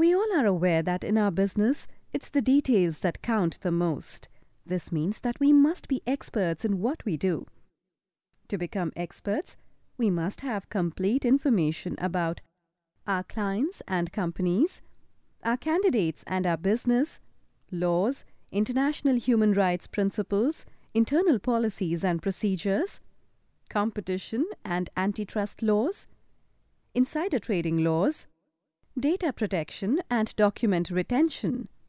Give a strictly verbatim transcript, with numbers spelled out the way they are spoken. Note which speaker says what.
Speaker 1: We all are aware that in our business, it's the details that count the most. This means that we must be experts in what we do. To become experts, we must have complete information about our clients and companies, our candidates and our business, laws, international human rights principles, internal policies and procedures, competition and antitrust laws, insider trading laws, data protection and document retention,